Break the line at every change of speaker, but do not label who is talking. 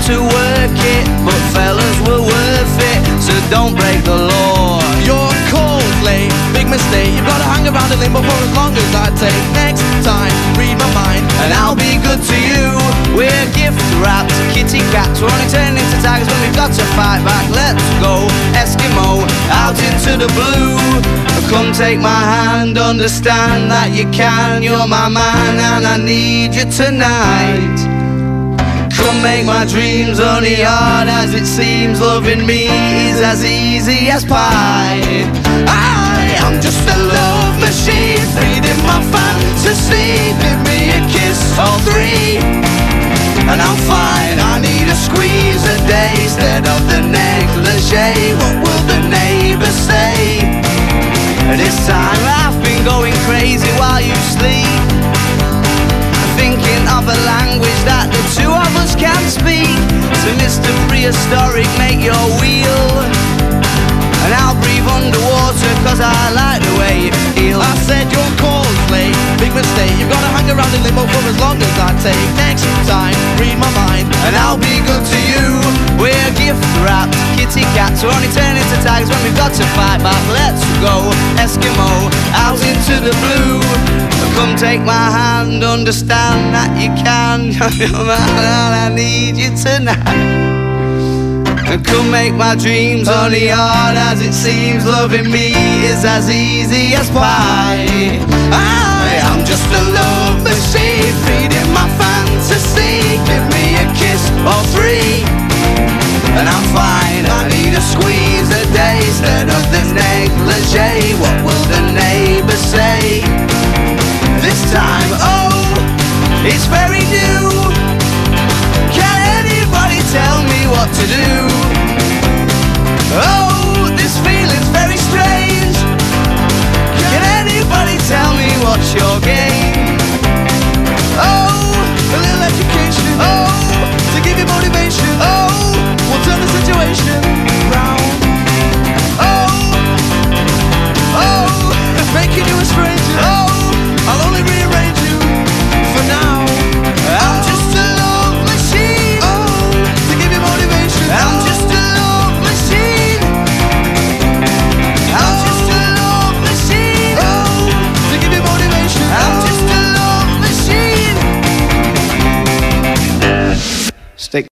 to work it, but fellas were worth it, so don't break the law.
You're cold, late, big mistake. You've got to hang around in limbo for as long as I take. Next time, read my mind,
and I'll be good to you. We're gift wrapped kitty cats. We're only turning into tigers when we've got to fight back. Let's go, Eskimo, out into the blue. Come take my hand, understand that you can. You're my man and I need you tonight. Come make my dreams only hard as it seems. Loving me is as easy as pie. I am just a love machine, feeding my fantasy. Give me a kiss or three, and I'm fine. I need a squeeze a day instead of the negligee. What will the neighbours say? This time I've been going crazy while you sleep, thinking of a language that the two of us can speak. So Mr. Prehistoric, make your wheel, and I'll breathe underwater cause I like the way it feels.
I said you're cold, late, big mistake. You've got to hang around in limbo for as long as I take. Next time, read my mind,
and I'll be good to you. We're gift wrapped kitty cats. We're only turning to tigers when we've got to fight back. Let's go, Eskimo, out into the blue. Come take my hand, understand that you can. You're my man, I need you tonight. Come make my dreams only hard as it seems. Loving me is as easy as pie. I am just a love